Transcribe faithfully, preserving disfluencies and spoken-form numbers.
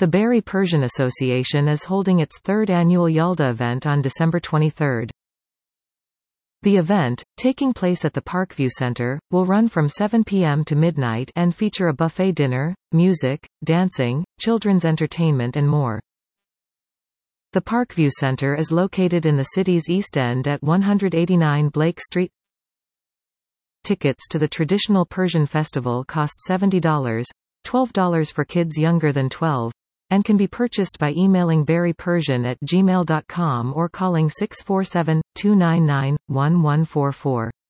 The Barry Persian Association is holding its third annual Yalda event on December twenty-third. The event, taking place at the Parkview Center, will run from seven p m to midnight and feature a buffet dinner, music, dancing, children's entertainment and more. The Parkview Center is located in the city's East End at one eighty-nine Blake Street. Tickets to the traditional Persian festival cost seventy dollars, twelve dollars for kids younger than twelve, and can be purchased by emailing barry persian at gmail dot com or calling six four seven, two nine nine, one one four four.